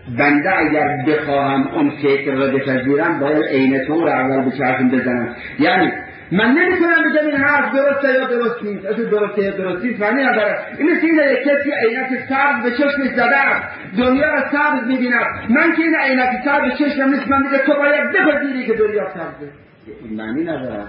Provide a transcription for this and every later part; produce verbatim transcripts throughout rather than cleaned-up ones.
بنده اگر بخواهم اون فکر را بپذیرم باید عینک او را اول به چشم بزنم. یعنی من نمیتونم بگم این حرف درسته یا درست نیست، اصلا درسته یا درست نیست معنی نداره. این مثل اینه کسی عینک سبز به چشمش زده است دنیا را سبز میبیند، من که این عینک سبز به چشمم نیست من میگه تو باید بپذیری که دنیا سبزه. این معنی نداره.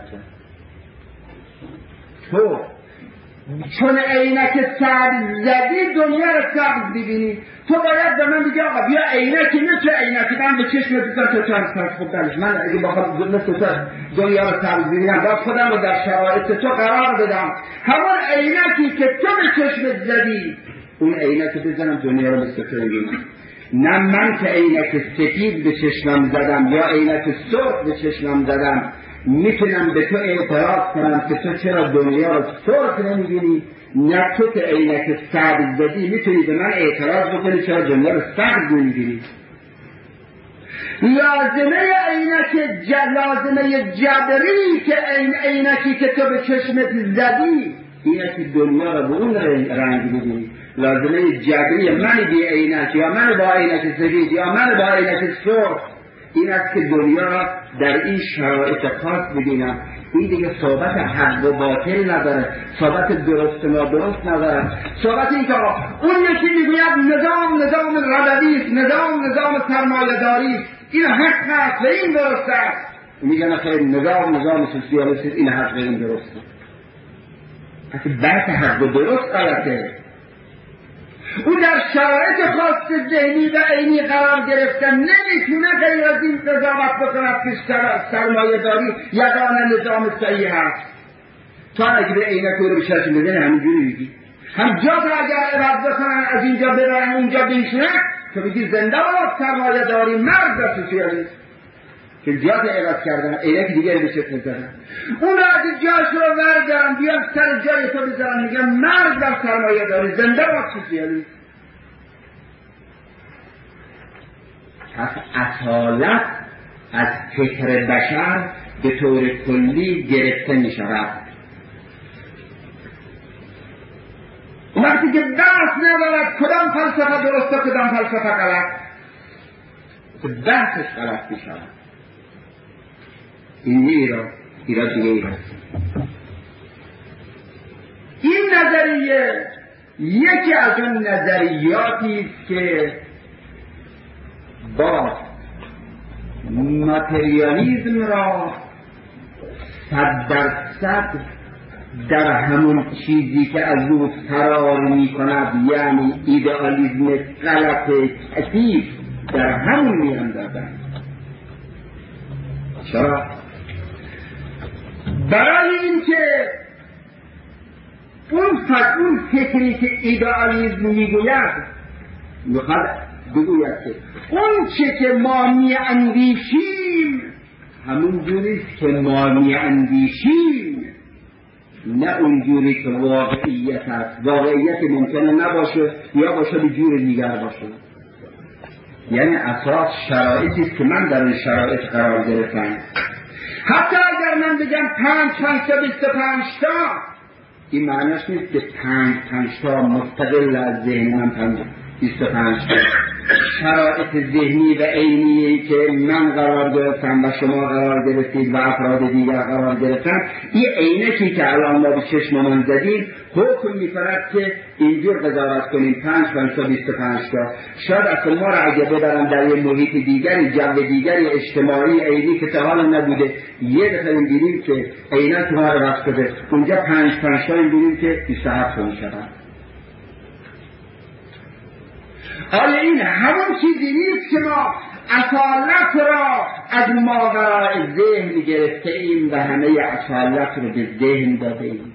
تو چون عینک سبز زدی دنیا را سبز ببینی، تو باید به من بگی آقا بیا عینکی مثل عینکی من به چشم دیدم تو چند سبز. خب دلش من اگه بخوام مثل تو دنیا را سبز ببینم باید خودم رو در شرایط تو قرار بدم، همون عینکی که تو به چشمت زدی اون عینکی بزنم دنیا را مثل تو ببینم. نه من که عینک سفید به چشمم زدم یا عینک سرخ به چشمم زدم میتونم به تو اعتراض کنم که تو چرا دنیا رو سرخ نمیبینی، نه تو که عینک سبز زدی میتونی به من اعتراض بکنی چرا دنیا رو سبز نمیبینی. لازمه عینک ج... لازمه جبری که این عینکی که تو به چشمت زدی اینه که دنیا رو به اون رنگ ببینی. لازمه جبری من بی عینک یا من با عینک سفید یا من با عینک سرخ این است که دنیا را در این شرایط خاص ببینم. این دیگه صحبت حق و باطل نداره، صحبت درست و نادرست نداره، صحبت این که اون یکی میگوید نظام نظام ربوی است، نظام نظام سرمایه‌داری است، این حق است و این درست است. میگن خیر نظام نظام سوسیالیست این حق و این درست است. اصلا بحث حق و درست غلطه. او در شرایط خاص ذهنی و عینی قرار گرفتن نمیتونه غیر از این قضاوت بکند که سرمایه داری یگانه نظام صحیح هست. تو اگه به عینک رو به چشم بزنی همینجوری میگی، هم جا تا اگر عوض بکنن از اینجا ببرن اونجا بنشینن تو میگی زنده باد سرمایه داری مرد و سوسیالیست که جات عوض کردن عینک دیگه به چشم بزنن. اون را از جاش رو بردارن بیان سر جای تو بزنن میگن مرد و سرمایه داری زنده باد سوسیالیست. پس اصالت از فکر بشر به طور کلی گرفته می شود. وقتی که بحث ندارد کدام فلسفه درست و کدام فلسفه غلط، بحثش غلط می شود. این ایراد ایراد دیگه ایراد. این نظریه یکی از اون نظریاتی است که با ماتریالیزم را صد درصد در همون چیزی که از او فرار می کند یعنی ایدئالیزم غلط کثیف در همون می اندازند. چرا؟ برای اینکه اون فقط اون فکری که ایدئالیسم میگوید میخواد بگوید که اون چه که ما میاندیشیم همون جوریست که ما میاندیشیم، نه اون جوری که واقعیت است. واقعیت ممکنه نباشه یا باشه به جور دیگر باشه. یعنی اساس شرایطی است که من در این شرایط قرار گرفتم. حتی اگر من بگم پنج پنج تا بیست و پنج تا، این معنیش نیست که پنج پنج تا مستقل از ذهن من پنج بیست و پنج تا. شرایط ذهنی و عینی که من قرار گرفتم و شما قرار گرفتید و افراد دیگر قرار گرفتن، این عینکی که الان ما به چشم من زدیم حکم می‌کند که اینجور قضاوت کنیم پنج پنج تا بیست و پنج تا. شاید اصلا ما را اگه ببرن در یه محیط دیگری، جو دیگری اجتماعی عینی که تا حالا نبوده، یه دفعه می‌بینیم که عینک ما را وقت بده اونجا پنج پنج تا می‌بینیم که بیست و هفت تا می‌شود. آیا این همون چیزی نیست که ما اصالت را از ماورای ذهن گرفته ایم و همه اصالت رو به ذهن داده ایم؟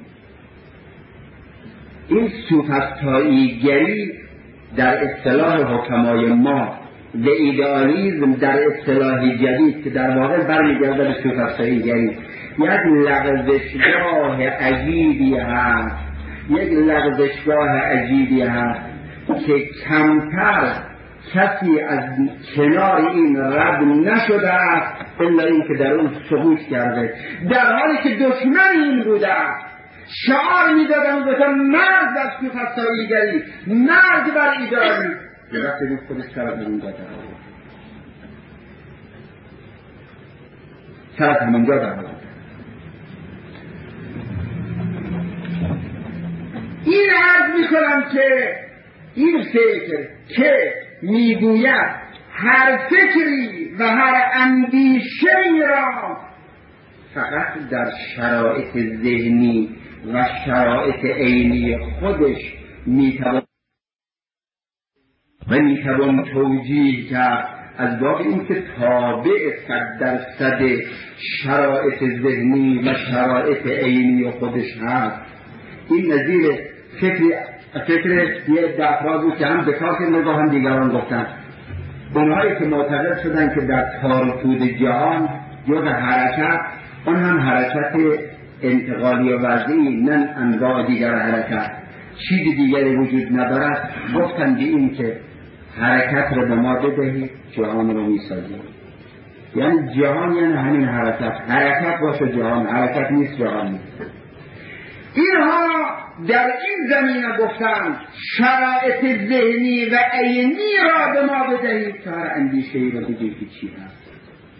این سوفسطائی گری در اصطلاح حکمای ما و ایدئالیسم در اصطلاح جدید که در واقع برمیگرده به سوفسطائی گری، یک لغزشگاه عجیبی هست، یک لغزشگاه عجیبی هست که کمتر کسی از کنار این رد نشده است الا این که در اون سقوط کرده، در حالی که دشمن این بوده است. شعار میدادن گفتن مرد بر سوفسطائی گری، مرد بر ایدئالیسم. یه وقت دید خودش سر از همونجا در آورد سر از همونجا در آورد این عرض میکنم که این فکر که میگوید هر فکری و هر اندیشه‌ای را فقط در شرایط ذهنی و شرایط عینی خودش میتوان و میتوان توجیه کرد از باب اینکه تابع صد درصد شرایط ذهنی و شرایط عینی خودش هست. این نظیر فکر فکر یه دفعه بود که هم به کاس نگاه هم دیگران گفتن، اونهایی که معتقد شدن که در تاروتود جهان یا در حرکت، اون هم حرکت انتقالی و وضعی، نه انواع دیگر حرکت، چیز دیگری وجود ندارد، گفتن به این که حرکت رو به ما بدهید جهان رو میسازید. یعنی جهان یعنی همین حرکت، حرکت باشه جهان، حرکت نیست جهان نیست. اینها در این زمینه گفتن شرایط ذهنی و عینی را به ما بدهید تا هر اندیشه‌ای را بگید که چی هست.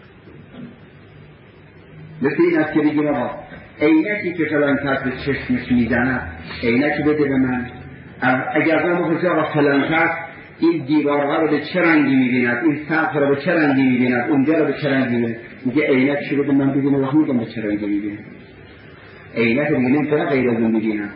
مثل این است که بگیم آقا عینکی که فلان کس به چشمش میزند عینکی بده به من. اگر من بخواه آقا فلان کس این دیوارها رو به چه رنگی میبیند، این سقف رو به چه رنگی میبیند، اونجا رو به چه رنگی میبیند، میگه عینکش رو بده من ببینم، وقت میگم به چه رنگی میبیند. عینک رو میگه نمیتونه غیر از اون میبینم.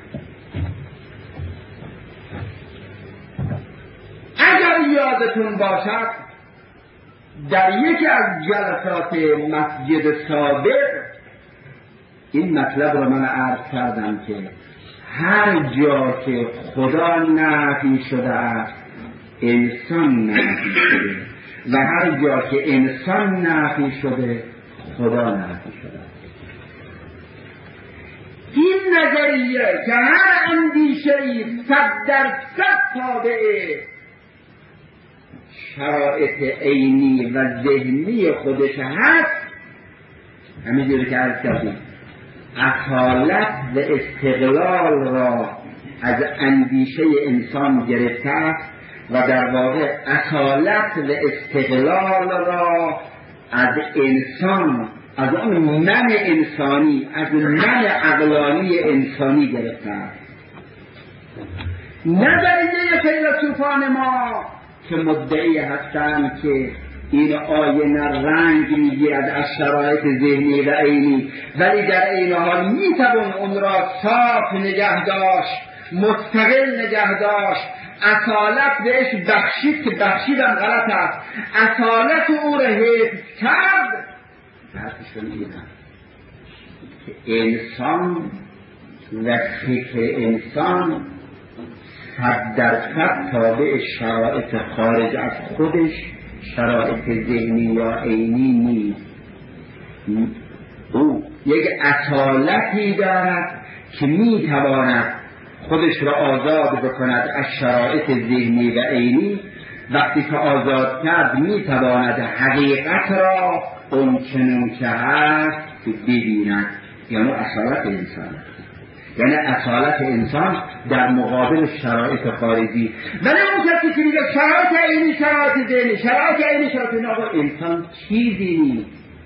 اگر یادتون باشد در یکی از جلسات مسجد سابق این مطلب رو من عرض کردم که هر جا که خدا نفی شده است انسان نفی شده و هر جا که انسان نفی شده خدا نفی شده. این نظریه که هر اندیشه‌ای صد درصد تابع شرایط عینی و ذهنی خودش هست، همینجوری که عرض کردیم اصالت و استقلال را از اندیشه انسان گرفته است و در واقع اصالت و استقلال را از انسان، از آن من انسانی، از من عقلانی انسانی گرفته است. نظریه فیلسوفان ما که مدعی هستند که این آینه رنگ میگیرد از شرایط ذهنی و عینی، ولی در عین حال میتوان اون را صاف نگه داشت، مستقل نگه داشت، اصالت بهش بخشید که بخشیدم غلط است، اصالت او را حفظ کرد. حرفشون این است که انسان و فکر انسان صد درصد تابع شرایط خارج از خودش، شرایط ذهنی یا عینی نیست. او یک اصالتی دارد که میتواند خودش را آزاد بکند از شرایط ذهنی و عینی. وقتی که آزاد کرد میتواند حقیقت را اون چنون که هست ببیند. یعنی اصالت انسان، یعنی اصالت انسان در مقابل شرایط خارجی. ولی اون کسی که میگه شرایط عینی، شرایط ذهنی، شرایط عینی، شرایط ذهنی، انسان چیزی نیست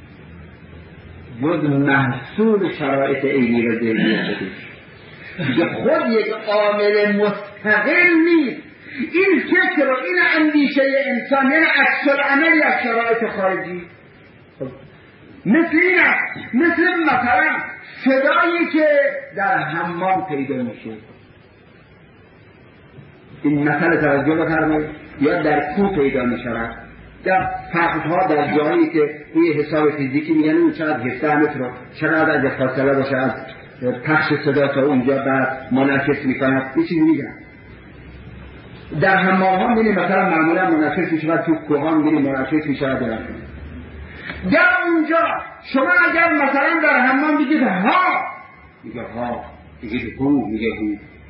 جز محصول شرایط عینی و ذهنی خودش. که خود یک عامل مستقل نیست. این فکر و این اندیشه انسان یعنی عکس العملی از شرایط خارجی. مثل این است، مثل مثلا صدایی که در حمام پیدا میشه. این مثل توجه بفرمایید. یا در کوه پیدا میشود، در سقف‌ها، در جایی که روی حساب فیزیکی میگن اون چقدر هفده متر رو چقدر از فاصله باشه از پخش صدا تا اونجا بعد منعکس میکند، یه چیزی میگن. در حمام ها میبینیم مثلا معمولا منعکس میشود، تو کوهان میبینیم منعکس میشود. در اونجا شما اگر مثلا در حمام بگید ها، میگه ها، بگید هو، میگه هو.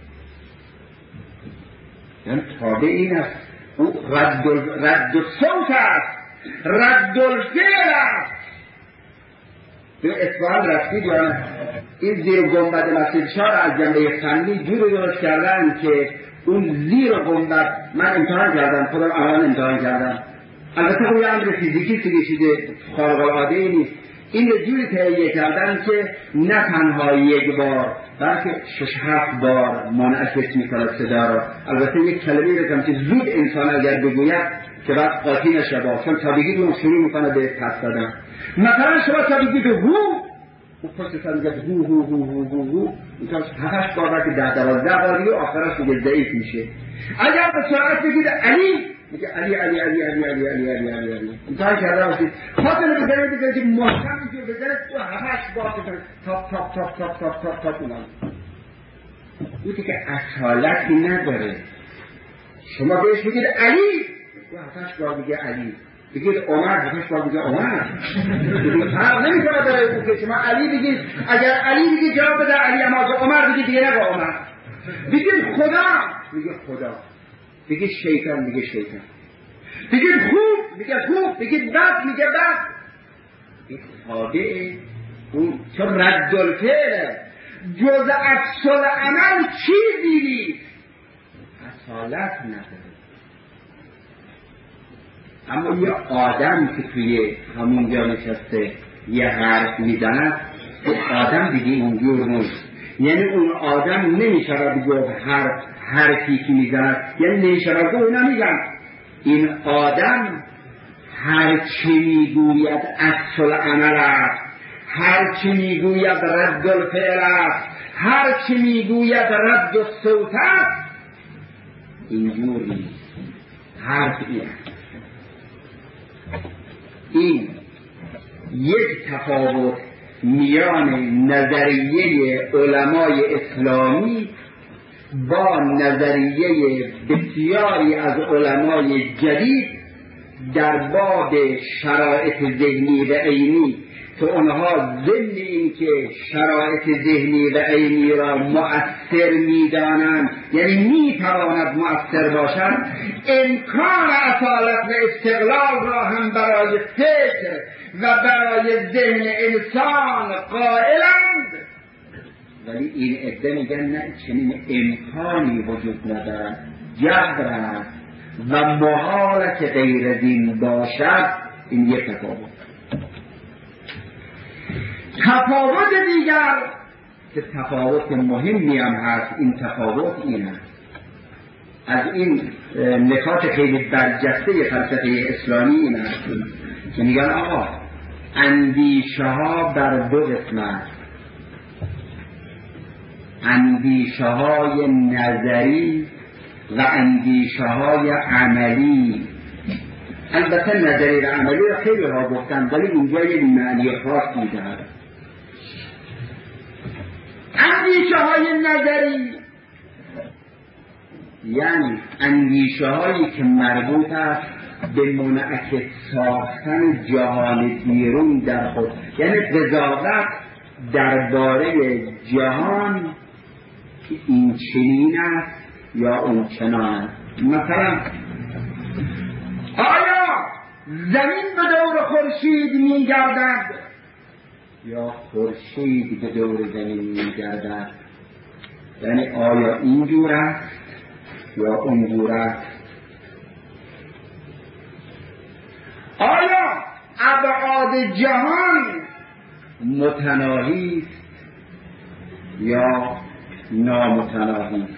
یعنی تابع این است. او رد رد صوت است، رد الفعل است. به اصفهان رفتید یا نه؟ این زیر گنبد مسجد شاه از جنبه فنی جوری درست کردن که اون زیر گنبد من امتحان کردم، خودم الان امتحان کردم. البته خب یه امر فیزیکی دیگه چیز خارق العاده ای نیست. این رو جوری تهیه کردن که نه تنها یک بار بلکه شش هفت بار منعکس می‌کند صدا را. البته یک کلمه‌ای رو که زود انسان اگر بگوید که بعد قاطی نشه، چون تابگی اون شروع میکنه به پس دادن. مثلا شما تابگی به هو او پشت سر میگه هو هو هو هو هو هو اینطور هفتش بار که ده دوازده بار دیگه آخرش دیگه ضعیف میشه. اگر به سرعت بگید علی میگه علی علی علی علی علی علی علی علی علی اینطور کرده باشید. خاطر بزنید دیگه که محکم میشه بزنید تو هفتش بار بزنید تاپ تاپ تاپ تاپ تاپ تاپ تاپ اونم اون که اصالتی نداره. شما بهش بگید علی تو هفتش بار میگه علی، بگید عمر هفتش بار میگه عمر. فرق نمیکنه برای اون که شما علی بگید، اگر علی بگید جواب بده علی، اما اگر عمر بگید دیگه نگه عمر. بگید خدا میگه خدا، بگید شیطان میگه شیطان، بگید خوب میگه خوب، بگید بد میگه بد. این تابعه اون چون رد الفعله، جز اصل عمل چیزی نیست، اصالت نداره. اما یه آدم که توی همونجا نشسته یه حرف میزند، اون آدم دیگه اینجور نیست. یعنی اون آدم نمیشود گفت حرف حرفی که میزند، یعنی نمیشود گفت اونا میگن این آدم هر چی میگوید اصل عمل است، هر چی میگوید رد الفعل است، هر چی میگوید رد الصوت است. اینجور نیست. حرف این است. این یک تفاوت میان نظریه علمای اسلامی با نظریه بسیاری از علمای جدید در باب شرایط ذهنی و عینی، که اونها ضمن این که شرایط ذهنی و عینی را مؤثر میدانند، یعنی میتواند مؤثر باشد، امکان اصالت و استقلال را هم برای فکر و برای ذهن انسان قائلند. ولی این عده میگن نه، چنین امکانی وجود ندارد، جبر است و محال که غیر دین باشد. این یک تفاوت. تفاوت دیگر که تفاوت مهمی هم هست، این تفاوت این است. از این نکات خیلی برجسته فلسفه اسلامی این است که میگن آقا اندیشه ها بر دو قسم است: اندیشه های نظری و اندیشه های عملی. البته نظری و عملی را خیلی ها گفتن، ولی اینجا یک معنی خاص میدهد. اندیشه های نظری یعنی اندیشه هایی که مربوط است به منعکس ساختن جهان بیرون در خود، یعنی قضاوت درباره جهان که این چنین است یا اون چنان است. مثلا آیا زمین به دور خورشید می‌گردد یا خورشید به دور زمین می‌گردد؟ یعنی آیا اینجور است یا اونجور است؟ آیا ابعاد جهان متناهی است یا نامتناهی است؟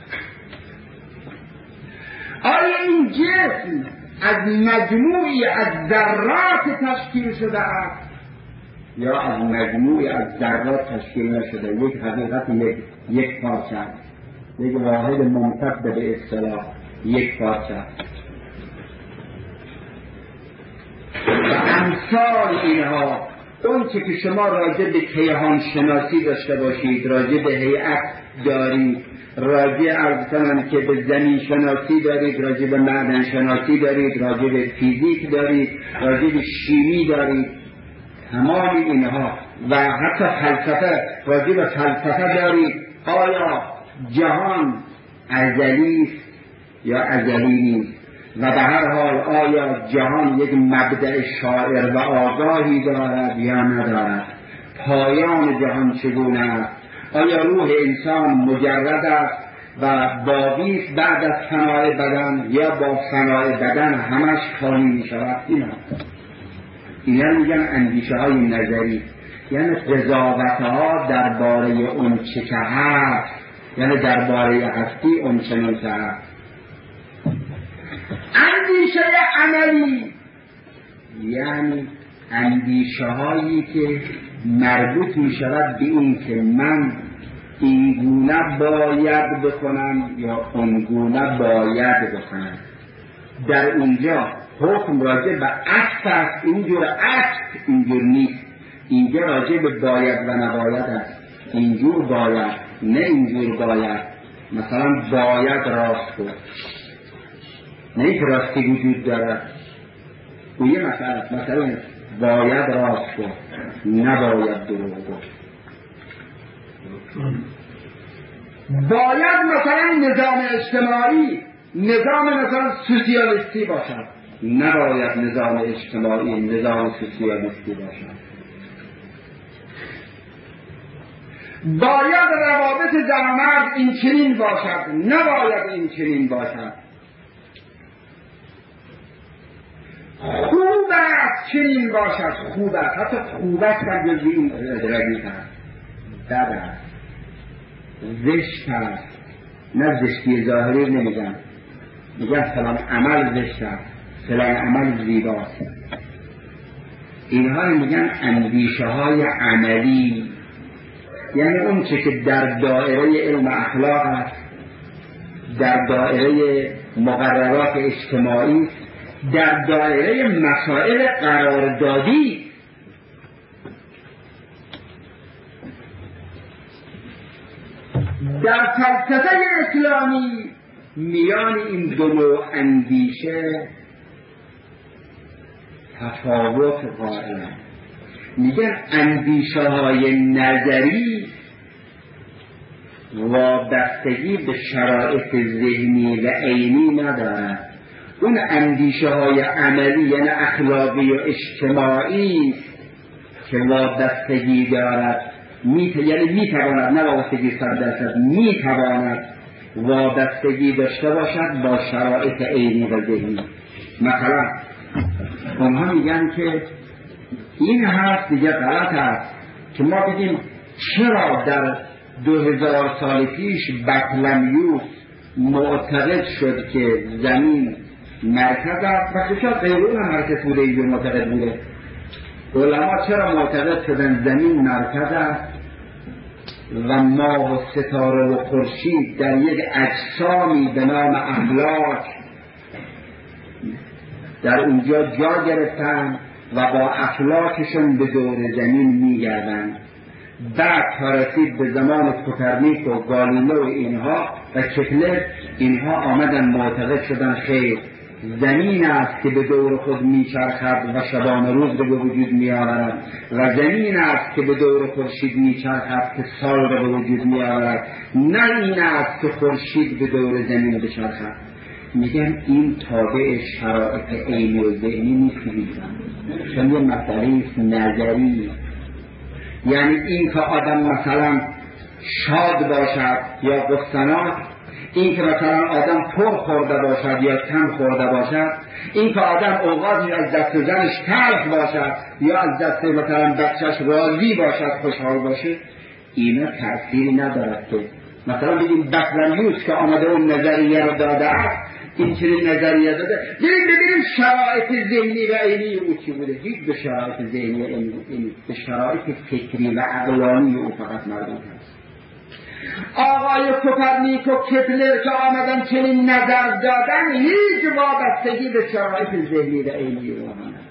آیا این جسم از مجموعی از ذرات تشکیل شده است یا از مجموعی از ذرات تشکیل نشده؟ یک حقیقت، یک یک پارچه است، یک واحد ممتد به اصطلاح یک پارچه است. و امثال اینها، اون چه که شما راجع به کیهان شناسی داشته باشید، راجع به هیئت دارید، راجع عرض کنم که به زمین شناسی دارید، راجع به معدن شناسی دارید، راجع به فیزیک دارید، راجع به شیمی دارید، تمام اینها و حتی فلسفه، راجع به فلسفه دارید. آیا جهان ازلی است یا ازلی نیست؟ و به هر حال آیا جهان یک مبدأ شاعر و آگاهی دارد یا ندارد؟ پایان جهان چگونه است؟ آیا روح انسان مجرد است و باقی بعد از فنای بدن یا با فنای بدن همش خالی می شود. اینا اینا میگن اندیشه های نظری، یعنی قضاوت ها درباره اون چه که هست، یعنی درباره هستی اون چنان که هست. اندیشه عملی یعنی اندیشه هایی که مربوط می شود به این که من این گونه باید بکنم یا اون گونه باید بکنم. در اونجا حکم راجع به عکس است، اینجور عکس اینجور نیست. اینجا راجع به باید و نباید است. اینجور باید نه اینجور باید. مثلا باید راست کن، نه که راستی وجود دارد. و یه مسئله مثلا باید راست کن نباید دروغ کن. باید مثلا نظام اجتماعی نظام مثلا سوسیالیستی باشد، نباید نظام اجتماعی نظام سوسیالیستی باشد. باید روابط زن و مرد این چنین باشد، نباید این چنین باشد. خوب است چنین باشد، خوب است، حتی خوب است هم جزی این ردیف است، بد است، زشت است. نه زشتی ظاهری نمیگن، میگن فلان عمل زشت است، فلان عمل زیباست. اینها میگن اندیشه های عملی، یعنی اون چه که در دایره علم اخلاق است، در دایره مقررات اجتماعی، در دایره مسائل قراردادی. در فلسفه اسلامی میان این دو نوع اندیشه تفاوت قائلند. میگن اندیشه های نظری وابستگی به شرایط ذهنی و عینی ندارد. اون اندیشه های عملی یعنی اخلاقی و اجتماعی که وابستگی دارد، می یعنی میتواند، نه وابستگی صد درصد، میتواند وابستگی داشته باشد با شرایط عینی و ذهنی. مثلا اونها میگن که این حرف دیگه غلط است که ما بگیم چرا در دو هزار سال پیش بطلمیوس معتقد شد که زمین مرکز است و که شاید غیرون مرکز بوده اینجور معتقد بوده. علما چرا معتقد شدن زمین مرکز است و ماه و ستاره و خورشید در یک اجسامی به نام افلاک در اونجا جا گرفتن و با افلاکشون به دور زمین میگردن. بعد تا رسید به زمان کوپرنیک و گالیله و اینها و کپلر، اینها آمدن معتقد شدن خیر زمین است که به دور خود میچرخد و شبانه روز به وجود میآورد و زمین است که به دور خورشید میچرخد که سال را به وجود میآورد، نه این است که خورشید به دور زمین بچرخد. میگن این تابع شرایط عینی و ذهنی نیست، چون یه مسئله نظری. یعنی این که آدم مثلا شاد باشد یا غصه‌ناک، این که مثلا آدم پر خورده باشد یا کم خورده باشد، این که آدم اوقاتی از دست زنش تلخ باشد یا از دست مثلا بچهش راضی باشد، خوشحال باشه، اینا تأثیری ندارد. که مثلا بگیم بطلمیوس که آمده اون نظریه رو داده است، این چنین نظریه داده، بریم ببینیم شرایط ذهنی و عینی او چی بوده. هیچ به شرایط ذهنی و عینی، به شرایط فکری و عقلانی او فقط مردم هست. آقای کوپرنیک و کپلر که آمدن چنین نظر دادن، هیچ وابستگی به شرایط ذهنی و عینی او ندارد.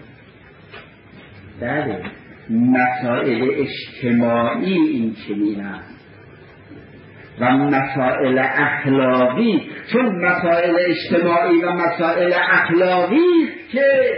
بله، مسائل اجتماعی این چنین است و مسائل اخلاقی، چون مسائل اجتماعی و مسائل اخلاقی که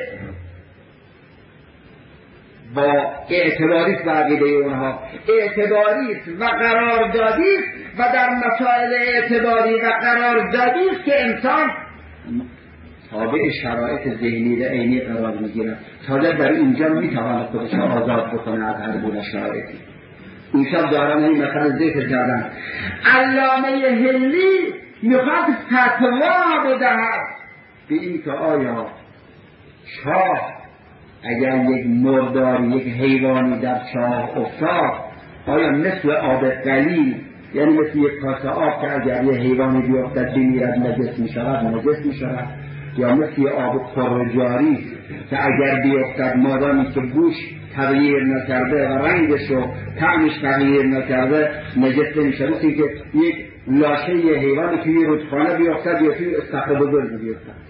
با اعتباریست و عقیده اونها اعتباریست و قراردادیست و در مسائل اعتباری و قراردادیست که انسان تابع شرایط ذهنی و عینی قرار میگیرد. تازه در اینجا میتواند خودش آزاد بکنه از هر گونه شرایطی. این شب دارن این مثلا ذکر کردن. علامه هلی میخواد فتوا بدهد به این که آیا چاه اگر یک مردار یک حیوانی در چاه افتاد آیا مثل آب قلیل، یعنی مثل یک کاسه آب که اگر یک حیوانی بیفتد بمیرد نجس میشود نجس میشود، یا مثل آب پرجاری که اگر بیفتد مادامی که بوش تغییر نکرده و رنگش و طعمش تغییر نکرده نجس نمیشه، مثل که یک لاشه یه حیوانی که یه رودخانه بیفتد یا توی استخر بزرگی بیفتد.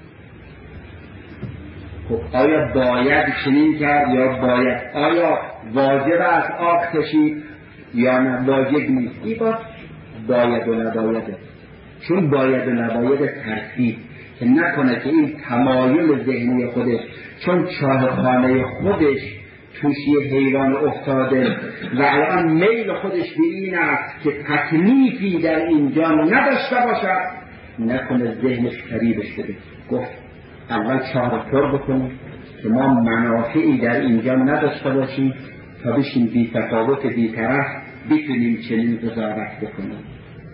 خب آیا باید چنین کرد یا باید آیا واجب است آب کشید یا نه واجب نیست؟ این با باید و نبایده، چون باید و نباید ترتیب که نکنه که این تمایل ذهنی خودش چون چاهخانه خودش توش یه حیوان افتاده و الان میل خودش به این است که تکلیفی در اینجا نداشته باشد، نکنه ذهنش فریبش بده. گفت اول چاه پر بکنیم که ما منافعی در اینجا نداشته باشیم تا بشیم بی تفاوت بی طرف بتونیم چنین قضاوت بکنیم.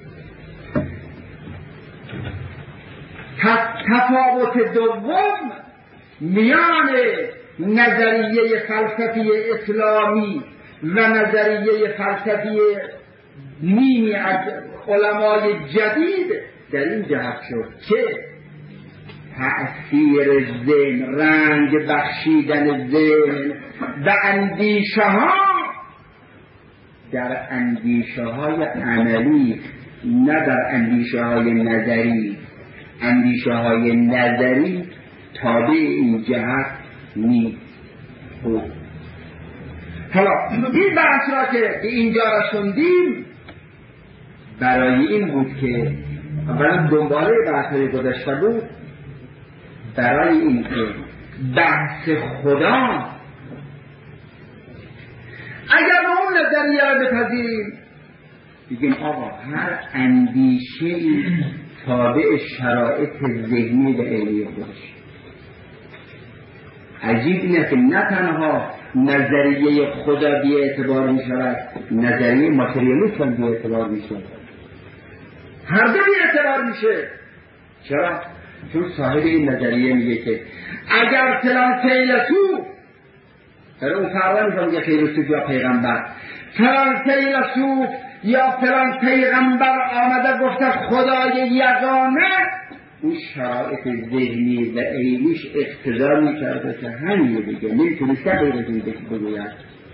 تفاوت دوم میان نظریه فلسفی اسلامی و نظریه فلسفی نیمی از علمای جدید در این جهت شد که تأثیر ذهن، رنگ بخشیدن ذهن و اندیشه ها در اندیشه های عملی نه در اندیشه های نظری. اندیشه های نظری تابع این جهت نیست. حالا این بحث را که به اینجا رسوندیم برای این بود که اولا دنباله بحث های گذشته بود، برای این که بحث خدا اگر ما اون نظریه را بپذیریم بگیم آقا هر اندیشه‌ای تابع شرایط ذهنی و علمی خودش. عجیب اینه که نه تنها نظریه خدا بی اعتبار می شود، نظریه ماتریالیسم هم بی اعتبار می شود. هر دو بی اعتبار میشه. چرا؟ چون صاحب این نظریه میگه که اگر فلان فیلسوف، برای اون فرقا میکنم که فیلسوف یا پیغمبر، فلان فیلسوف یا فلان پیغمبر آمده گفته خدای یگانه، اون شرایط ذهنی و علمیش اقتضا میکرده که همین دیگه نمیتونسته غیر از این بگوید.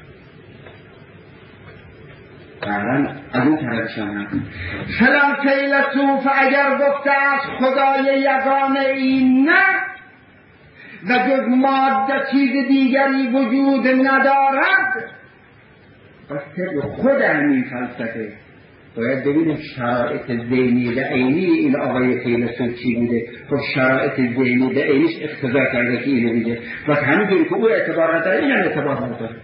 قرآن از اون طرفش هم فلان فیلسوف اگر گفته از خدای یگانه این نه و جز ماده چیز دیگری وجود ندارد، پس طبق خود همین فلسفه باید ببینیم شرایط ذهنی و عینی این آقای فیلسوف چی بوده. خب شرایط ذهنی و عینیش اقتضا کرده که اینو میگه، پس همینجوری که او اعتبار نداره این هم اعتبار نداره.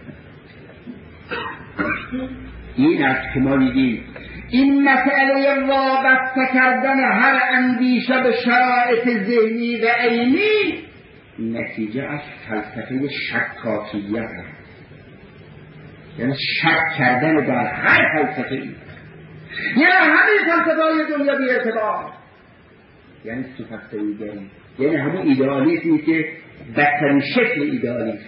این است که ما میگیم این مسئله وابسته کردن هر اندیشه به شرایط ذهنی و عینی نتیجه از فلسفه شکاکیت است، یعنی شک کردن در هر فلسفه ای، یعنی همین فلسفه های دنیا بی اعتبار، یعنی سوفسطائیگری، یعنی همون ایدئالیسمی که بدترین شکل ایدئالیسم.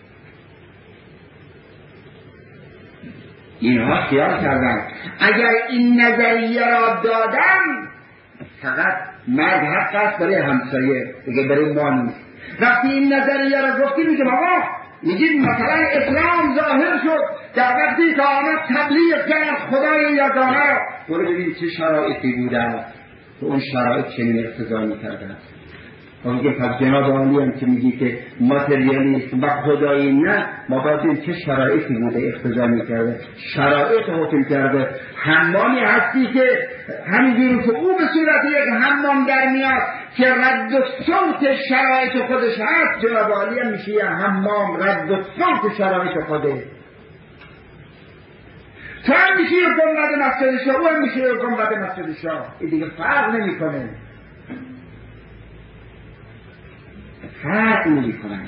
اینها خیال کردن اگر این نظریه را دادن فقط مرد حق است برای همسایه، دیگه برای ما نیست. وقتی این نظریه را گفتیم میگه آقا میگید مثلا اسلام ظاهر شد در وقتی که آمد تبلیغ کرد خدای یگانه را، برو ببین چه شرایطی بوده که اون شرایط چنین اقتضا میکردن. و میگه پس جناب عالی هم که میگی که ماتریالیسم و خدایی نه، ما باید چه شرایطی بوده اقتضا میکرده. شرایط حکم کرده حمامی هستی که همینجوری که او به صورت یک حمام در میاد که رد و صوت شرایط خودش هست، جناب عالی هم میشه یه حمام رد و صوت شرایط خوده. تو هم میشه یه گنبد مسجد شاه، او هم میشه یه گنبد مسجد شاه، این دیگه فرق نمی کنه، فرق نمی کنه.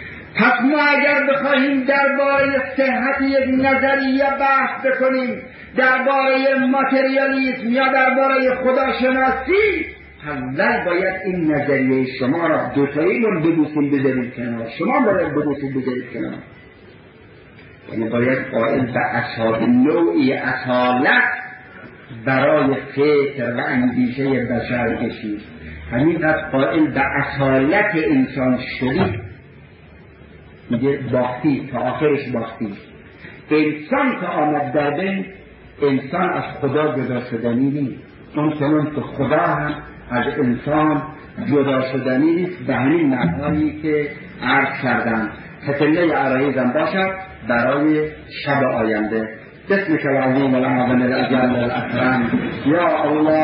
پس ما اگر بخواهیم درباره صحت یک نظریه بحث بکنیم درباره ماتریالیسم یا درباره خداشناسی، اول باید این نظریه شما را دوتایی رو ببوسیم بذارید کنار. شما باید ببوسید بذارید کنار. یعنی باید قائل به اصالت، نوعی اصالت برای فکر و اندیشه بشر بشید. همینقدر قائل به اصالت انسان شدید میگه باختی، تا آخرش باختی. انسان که آمد در بین، انسان از خدا جدا شدنی نیست. اون چنان که خدا هم از انسان جدا شدنی نیست. به همین معنایی که عرض کردم تطله عرایزم باشد برای شب آینده. بسمك العظیم الأعظم الأجل الأكرم یا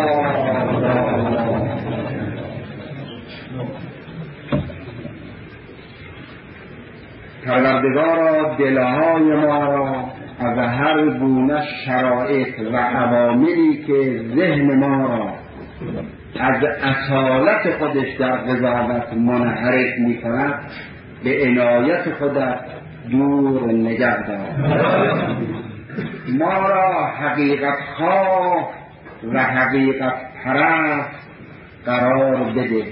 الله. پروردگارا دلهای ما را از هر گونه شرایط و عواملی که ذهن ما را از اصالت خودش در قضاوت منحرف می کند به عنایت خودت دور نگه دار. ما را حقیقت خواه و حقیقت پرست قرار بده.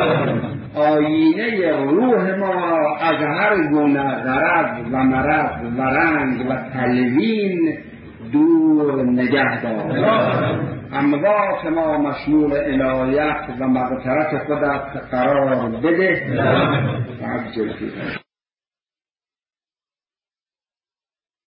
آینه روح ما از هر گونه غرض و مرض و رنگ و تلوین دور نگه دار. اموات ما مشمول عنایت و مغفرت خودت قرار بده. عجل